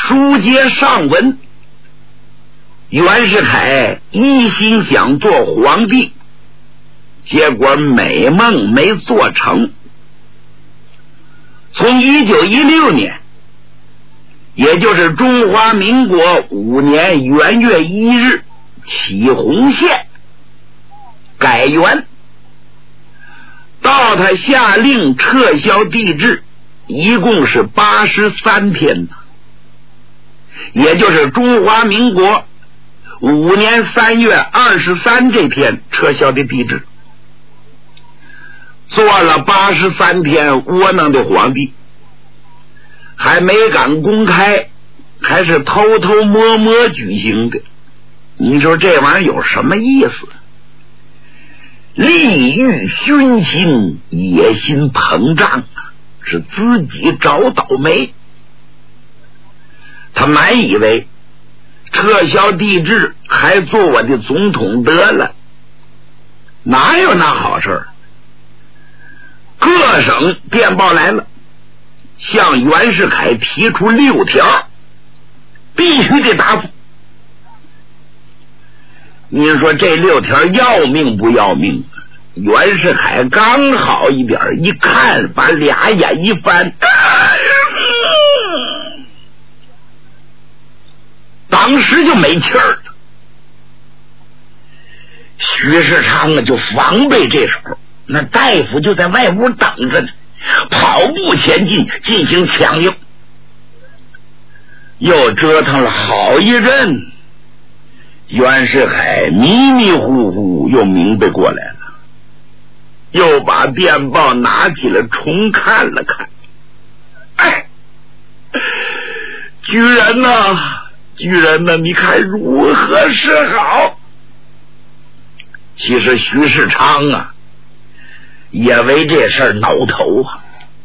书接上文，袁世凯一心想做皇帝，结果美梦没做成。从1916年，也就是中华民国5年元月1日起洪宪改元，到他下令撤销帝制，一共是83天，也就是中华民国5年3月23这天撤销的帝制。做了83天窝囊的皇帝，还没敢公开，还是偷偷摸摸举行的。你说这玩意儿有什么意思？利欲熏心，野心膨胀，是自己找倒霉。他满以为撤销帝制还做我的总统得了，哪有那好事？各省电报来了，向袁世凯提出6条，必须得答复。您说这6条要命不要命？袁世凯刚好一点，一看把俩眼一翻，当时就没气儿了。徐世昌就防备这手，那大夫就在外屋等着呢，跑步前进进行抢救。又折腾了好一阵，袁世凯迷迷糊糊又明白过来了，又把电报拿起来重看了看。哎，巨人呐，巨人呐，你看如何是好？其实徐世昌啊也为这事儿挠头啊。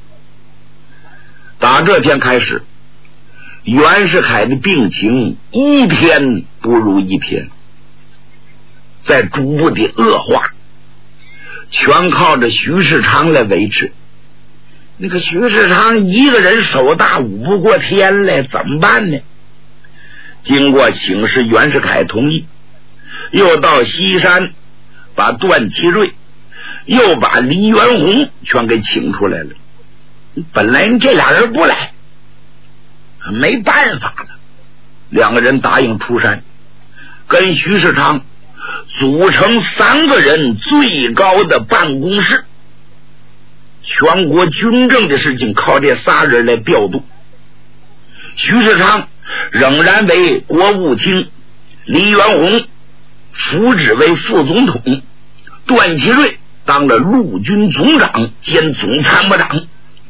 打这天开始，袁世凯的病情一天不如一天，在逐步的恶化，全靠着徐世昌来维持。那个徐世昌一个人手大舞不过天来，怎么办呢？经过请示袁世凯同意，又到西山把段祺瑞又把黎元洪全给请出来了。本来这俩人不来，没办法了，两个人答应出山，跟徐世昌组成3个人最高的办公室，全国军政的事情靠这仨人来调度。徐世昌仍然为国务卿，黎元洪扶植为副总统，段祺瑞当了陆军总长兼总参谋长。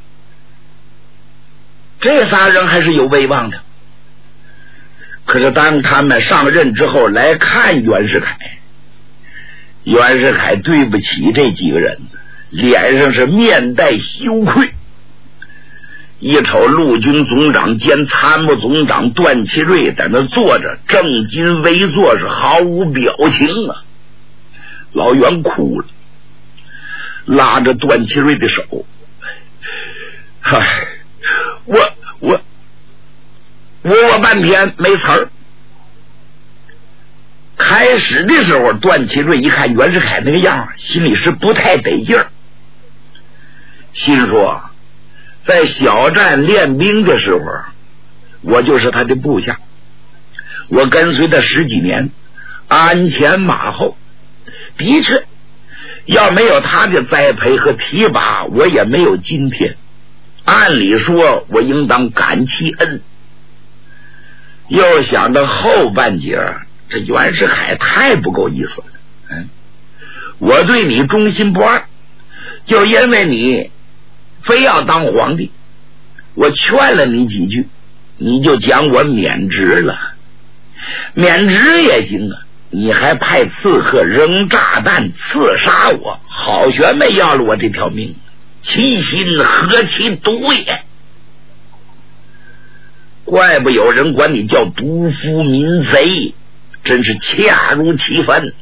这仨人还是有威望的。可是当他们上任之后来看袁世凯，袁世凯对不起这几个人，脸上是面带羞愧。一瞅陆军总长兼参谋总长段祺瑞在那坐着，正襟危坐，是毫无表情啊。老袁哭了，拉着段祺瑞的手，我半天没词儿。开始的时候，段祺瑞一看袁世凯那个样，心里是不太得劲儿，心说在小站练兵的时候，我就是他的部下，我跟随他10几年，鞍前马后，的确要没有他的栽培和提拔，我也没有今天。按理说我应当感其恩。又想到后半截，这袁世凯太不够意思了。我对你忠心不二，就因为你非要当皇帝，我劝了你几句，你就讲我免职了。免职也行啊，你还派刺客扔炸弹刺杀我，好悬没要了我这条命，其心何其毒也！怪不有人管你叫毒夫民贼，真是恰如其分。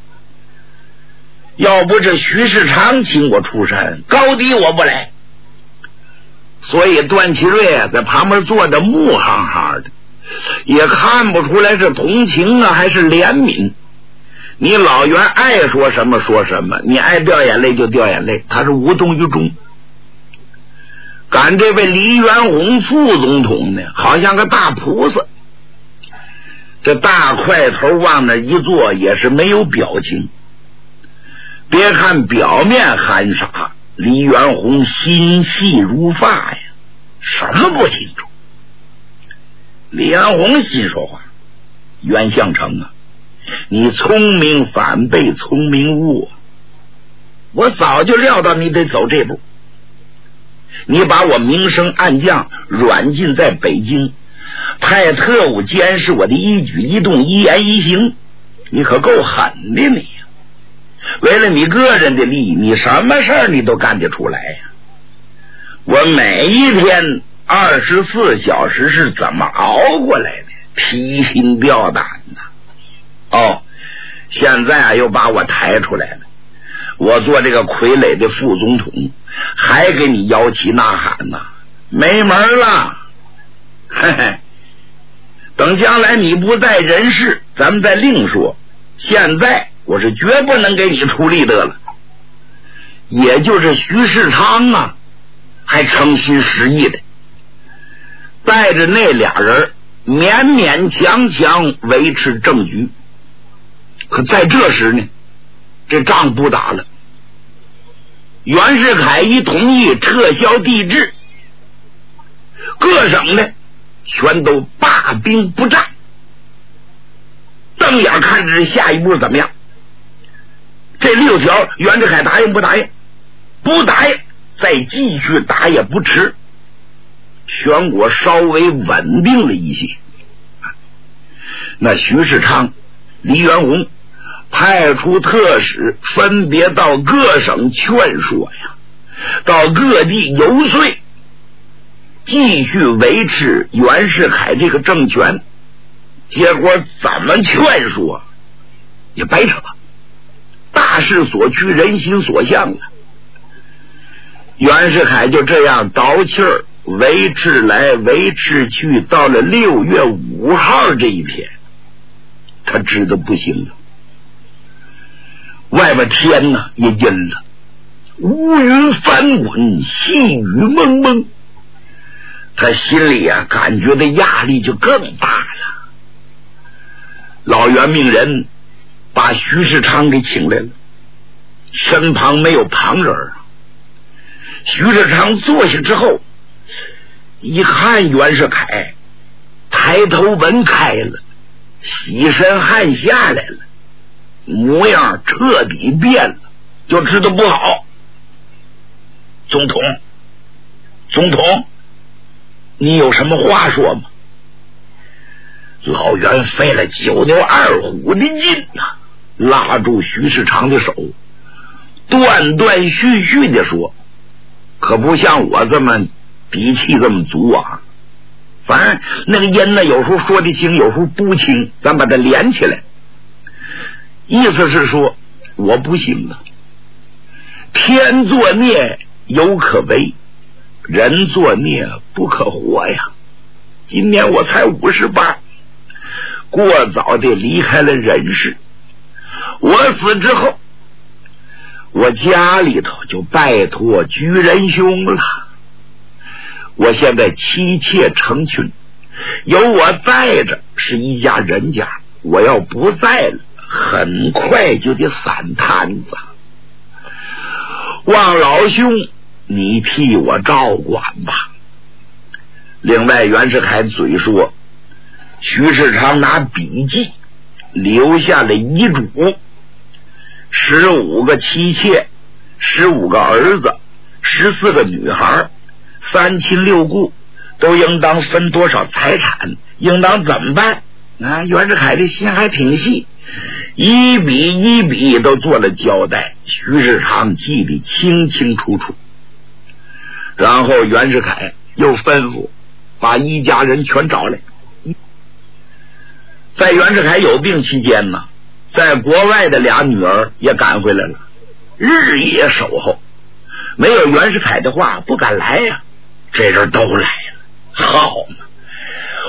要不这徐世昌请我出山，高低我不来。所以段祺瑞在旁边坐着木哈哈的， 也看不出来是同情啊还是怜悯。你老袁爱说什么说什么，你爱掉眼泪就掉眼泪，他是无动于衷。赶这位黎元洪副总统呢，好像个大菩萨，这大块头往那一坐也是没有表情。别看表面含傻，黎元洪心细如发呀，什么不清楚。李元洪心说话，袁相成啊，你聪明反被聪明误，我早就料到你得走这步。你把我明升暗降软禁在北京，派特务监视我的一举一动一言一行，你可够狠的你呀！为了你个人的利益，你什么事儿你都干得出来呀！我每一天24小时是怎么熬过来的，提心吊胆呐！现在啊又把我抬出来了，我做这个傀儡的副总统，还给你摇旗呐喊呐，没门了！嘿嘿，等将来你不在人世，咱们再另说。现在我是绝不能给你出力的了。也就是徐世昌啊，还诚心实意的带着那俩人勉勉强强维持政局。可在这时呢，这仗不打了。袁世凯一同意撤销帝制，各省呢全都罢兵不战，瞪眼看着下一步怎么样。这6条袁世凯答应不答应？不答应，再继续打也不迟。全国稍微稳定了一些。那徐世昌、黎元洪派出特使，分别到各省劝说呀，到各地游说，继续维持袁世凯这个政权。结果怎么劝说也白扯，大势所趋，人心所向了。袁世凯就这样倒气儿，维持来维持去，到了6月5号这一天，他知道不行了。外边天呢也阴了，乌云翻滚，细雨蒙蒙，他心里啊感觉的压力就更大了。老袁命人把徐世昌给请来了，身旁没有旁人啊。徐世昌坐下之后，一看袁世凯，抬头纹开了，洗身汗下来了，模样彻底变了，就知道不好。总统，你有什么话说吗？老袁费了9牛2虎的劲呐，拉住徐世昌的手，断断续续的说，可不像我这么底气这么足啊。反正那个音呢，有时候说的清，有时候不清，咱把它连起来。意思是说，我不行了。天作孽犹可为，人作孽不可活呀。今年我才58，过早的离开了人世。我死之后，我家里头就拜托居仁兄了。我现在妻妾成群，有我在着是一家人家，我要不在了，很快就得散摊子。望老兄你替我照管吧。另外袁世凯嘴说，徐世昌拿笔记留下了遗嘱，15个妻妾，15个儿子，14个女孩，3亲6故，都应当分多少财产，应当怎么办啊？袁世凯的心还挺细，一笔一笔都做了交代，徐世昌记得清清楚楚。然后袁世凯又吩咐把一家人全找来。在袁世凯有病期间呢，在国外的俩女儿也赶回来了，日夜守候，没有袁世凯的话不敢来呀。这人都来了，好嘛，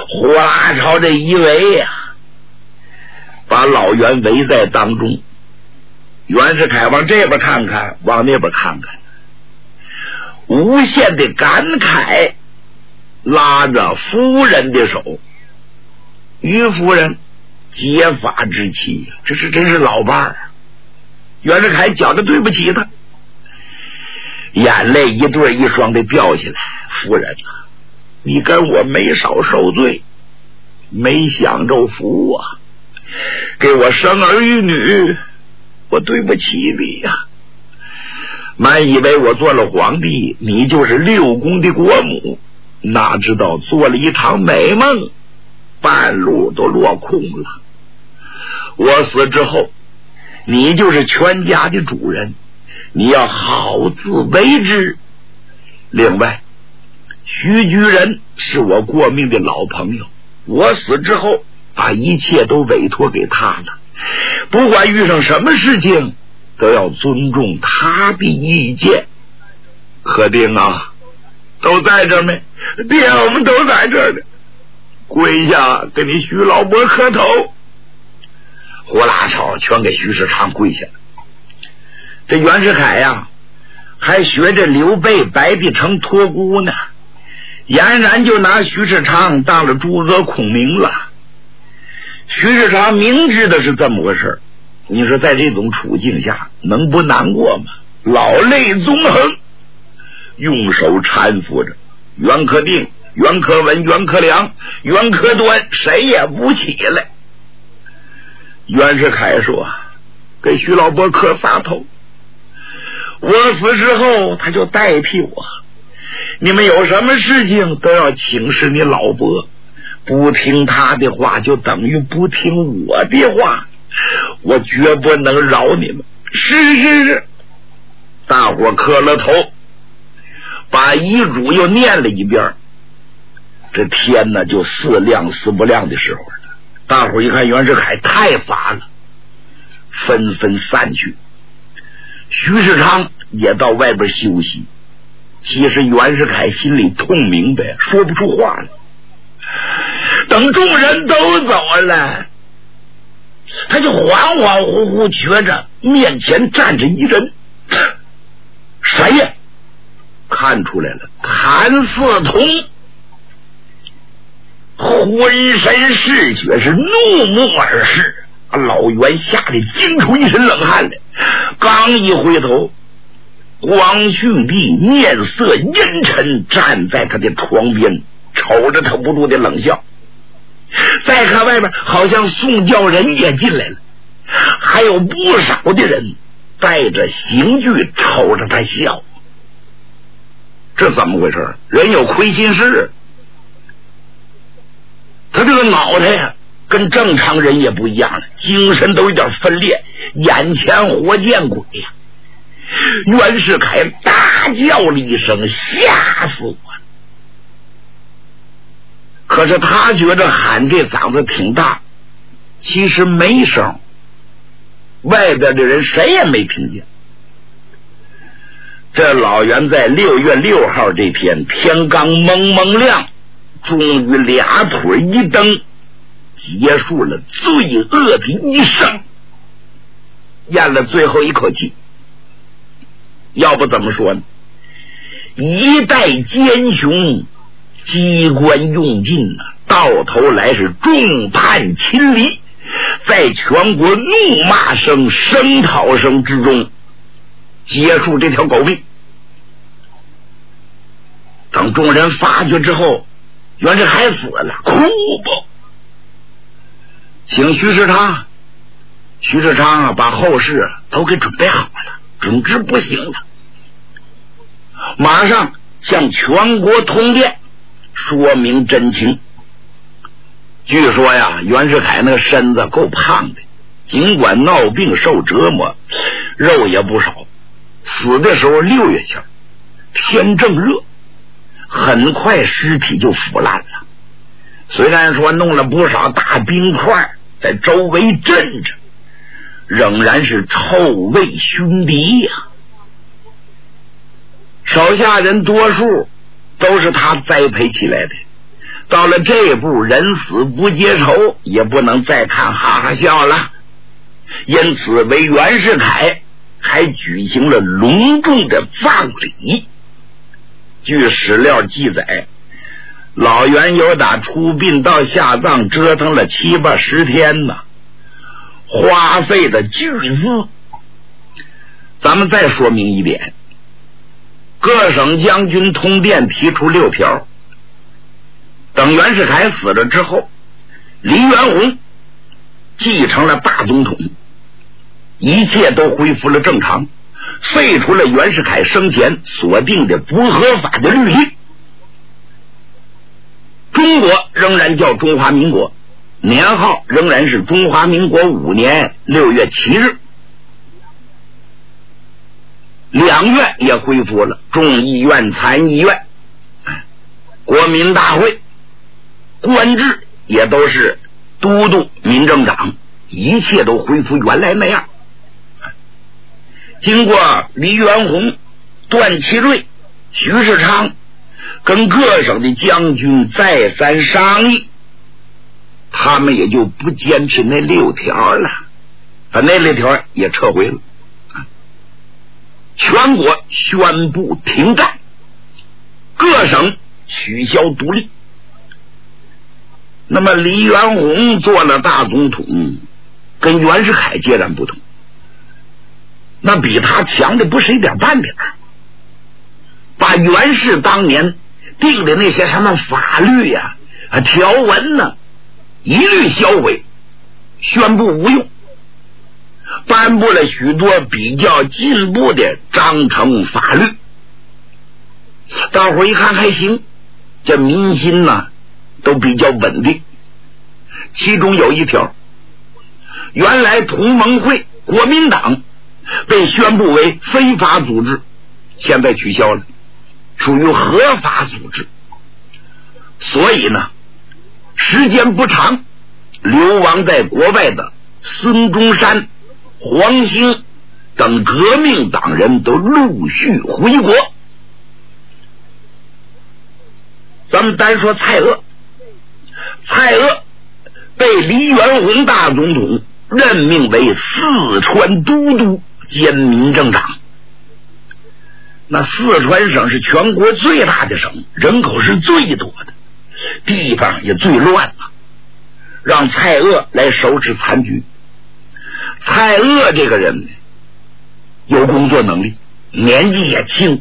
呼啦朝这一围呀，把老袁围在当中。袁世凯往这边看看，往那边看看，无限的感慨，拉着夫人的手。于夫人结发之气，这是真是老伴儿。袁世凯觉得对不起他，眼泪一对一双的掉下来。夫人啊，你跟我没少受罪，没享着福啊，给我生儿育女，我对不起你呀。满以为我做了皇帝，你就是六宫的国母，哪知道做了一场美梦，半路都落空了。我死之后，你就是全家的主人，你要好自为之。另外，徐居仁是我过命的老朋友，我死之后把一切都委托给他了，不管遇上什么事情都要尊重他的意见。贺定啊，都在这没？爹，我们都在这呢，跪下给你徐老伯磕头。呼啦朝全给徐世昌跪下了。这袁世凯呀，还学着刘备白帝城托孤呢，俨然就拿徐世昌当了诸葛孔明了。徐世昌明知道是这么回事，你说在这种处境下能不难过吗？老泪纵横，用手搀扶着袁克定、袁克文、袁克良、袁克端，谁也不起来。袁世凯说，给徐老伯磕仨头，我死之后他就代替我，你们有什么事情都要请示你老伯，不听他的话就等于不听我的话，我绝不能饶你们。是，大伙磕了头，把遗嘱又念了一遍。这天呢就似亮似不亮的时候了，大伙一看袁世凯太乏了，纷纷散去。徐世昌也到外边休息。其实袁世凯心里痛明白，说不出话来。等众人都走了，他就恍恍惚惚觉着面前站着一人。谁呀？看出来了，谭嗣同。浑身是血，是怒目而视。老袁吓得惊出一身冷汗来，刚一回头，光绪帝面色阴沉，站在他的床边，瞅着他不住的冷笑。再看外面，好像宋教仁也进来了，还有不少的人带着刑具瞅着他笑。这怎么回事？人有亏心事，他这个脑袋呀，跟正常人也不一样了，精神都有点分裂，眼前活见鬼呀！袁世凯大叫了一声，吓死我了！可是他觉得喊这嗓子挺大，其实没声，外边的人谁也没听见。这老袁在6月6号这天，天刚蒙蒙亮，终于俩腿一蹬，结束了罪恶的一生，咽了最后一口气。要不怎么说呢？一代奸雄，机关用尽啊，到头来是众叛亲离，在全国怒骂声、声讨声之中结束这条狗命。等众人发觉之后，袁世凯死了，哭不？请徐世昌，徐世昌把后事都给准备好了，总之不行了，马上向全国通电说明真情。据说呀，袁世凯那个身子够胖的，尽管闹病受折磨，肉也不少。死的时候6月前，天正热，很快尸体就腐烂了。虽然说弄了不少大冰块在周围镇着，仍然是臭味熏鼻呀。手下人多数都是他栽培起来的， 到了这一步，人死不结仇，也不能再看哈哈笑了。因此为袁世凯还举行了隆重的葬礼。据史料记载，老袁由打出殡到下葬折腾了7、80天呢，花费的巨资。咱们再说明一点，各省将军通电提出6条，等袁世凯死了之后，黎元洪继承了大总统，一切都恢复了正常，废除了袁世凯生前所定的不合法的律例。中国仍然叫中华民国，年号仍然是中华民国5年6月7日。两院也恢复了，众议院、参议院、国民大会，官制也都是都督、民政长，一切都恢复原来那样。经过黎元洪、段祺瑞、徐世昌跟各省的将军再三商议，他们也就不坚持那6条了，把那6条也撤回了。全国宣布停战，各省取消独立。那么黎元洪做了大总统，跟袁世凯截然不同，那比他强的不是一点半点，把袁氏当年定的那些什么法律呀、条文呢，一律销毁，宣布无用，颁布了许多比较进步的章程法律。大伙一看还行，这民心呢都比较稳定。其中有一条，原来同盟会国民党被宣布为非法组织，现在取消了，属于合法组织。所以呢，时间不长，流亡在国外的孙中山、黄兴等革命党人都陆续回国。咱们单说蔡锷，蔡锷被黎元洪大总统任命为四川都督兼民政长。那四川省是全国最大的省，人口是最多的，地方也最乱了，让蔡锷来收拾残局。蔡锷这个人有工作能力，年纪也轻，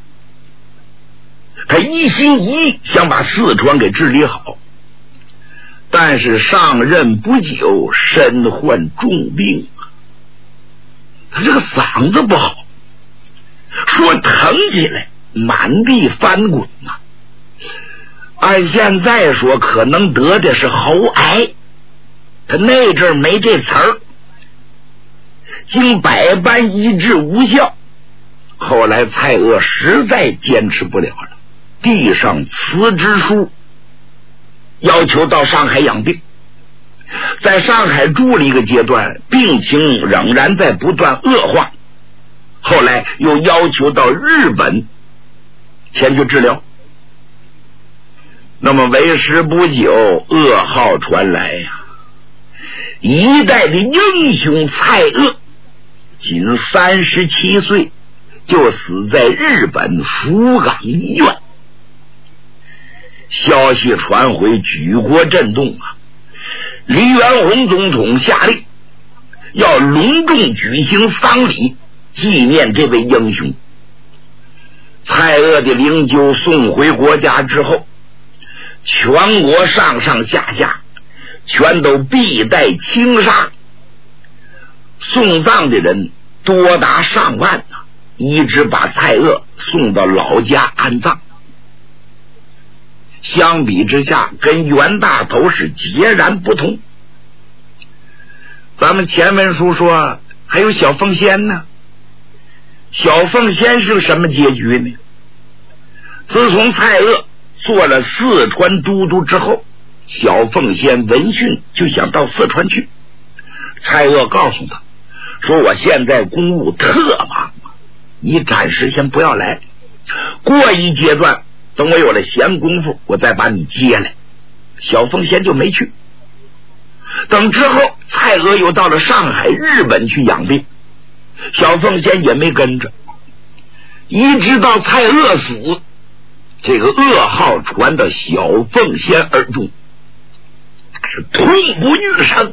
他一心一意想把四川给治理好，但是上任不久身患重病，他这个嗓子不好，说疼起来满地翻滚啊。按现在说可能得的是喉癌，他那阵没这词儿，经百般医治无效，后来蔡锷实在坚持不了了，递上辞职书，要求到上海养病。在上海住了一个阶段，病情仍然在不断恶化，后来又要求到日本前去治疗。那么为时不久，噩耗传来呀，一代的英雄蔡锷仅37岁就死在日本福冈医院。消息传回，举国震动啊！黎元洪总统下令要隆重举行丧礼，纪念这位英雄。蔡锷的灵柩送回国家之后，全国上上下下全都必带轻纱，送葬的人多达上万啊，一直把蔡锷送到老家安葬。相比之下，跟袁大头是截然不同。咱们前文书说还有小凤仙呢，小凤仙是什么结局呢？自从蔡锷做了四川都督之后，小凤仙闻讯就想到四川去。蔡锷告诉他说，我现在公务特忙，你暂时先不要来，过一阶段等我有了闲工夫，我再把你接来。 小凤仙就没去。等之后蔡锷又到了上海、日本去养病，小凤仙也没跟着，一直到蔡锷死，这个噩耗传到小凤仙耳中，是痛不欲生。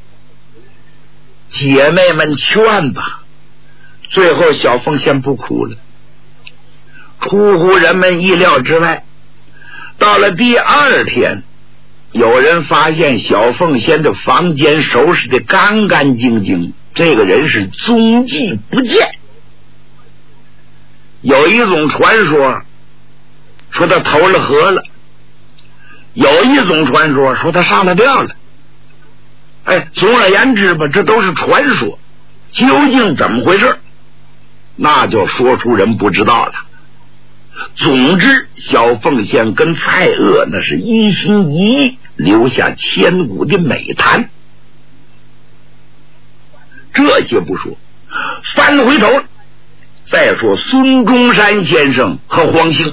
姐妹们劝吧，最后小凤仙不哭了。出乎人们意料之外，到了第二天，有人发现小凤仙的房间收拾得干干净净，这个人是踪迹不见。有一种传说说他投了河了，有一种传说说他上了吊了。总而言之吧，这都是传说，究竟怎么回事那就说出人不知道了。总之小凤仙跟蔡锷那是一心一意，留下千古的美谈。这些不说，翻回头再说孙中山先生和黄兴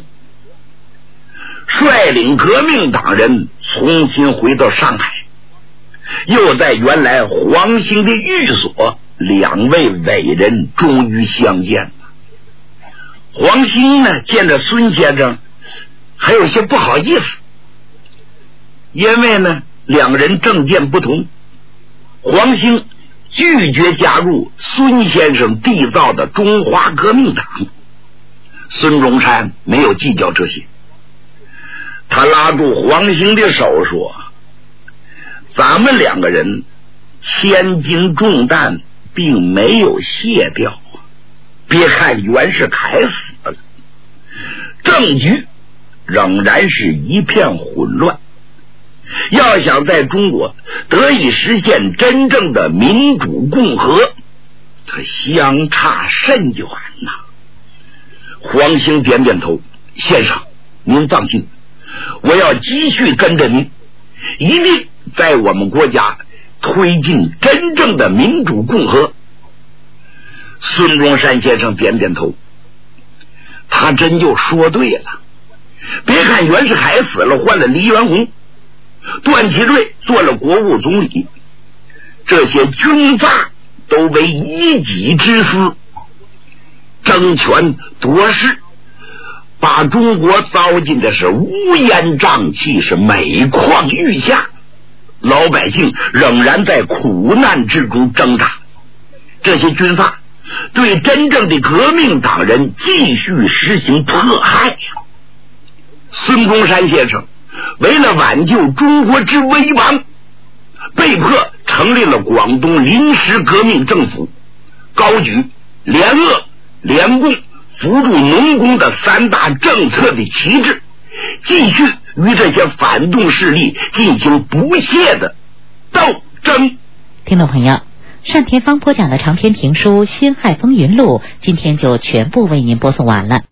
率领革命党人重新回到上海，又在原来黄兴的寓所，两位伟人终于相见了。黄兴呢，见着孙先生还有些不好意思，因为呢两个人政见不同，黄兴拒绝加入孙先生缔造的中华革命党。孙中山没有计较这些，他拉住黄兴的手说，咱们两个人千斤重担并没有卸掉，别看袁世凯死了，政局仍然是一片混乱，要想在中国得以实现真正的民主共和，它相差甚远呐。黄兴点点头，先生您放心，我要继续跟着您，一定在我们国家推进真正的民主共和。孙中山先生点点头，他真就说对了。别看袁世凯死了，换了黎元洪，段祺瑞做了国务总理，这些军阀都为一己之私，争权夺势，把中国糟践的是乌烟瘴气，是每况愈下，老百姓仍然在苦难之中挣扎。这些军阀对真正的革命党人继续实行迫害。孙中山先生为了挽救中国之危亡，被迫成立了广东临时革命政府，高举联俄、联共、扶助农工的三大政策的旗帜，继续与这些反动势力进行不懈的斗争。 听众朋友，单田芳播讲的长篇评书《辛亥风云录》今天就全部为您播送完了。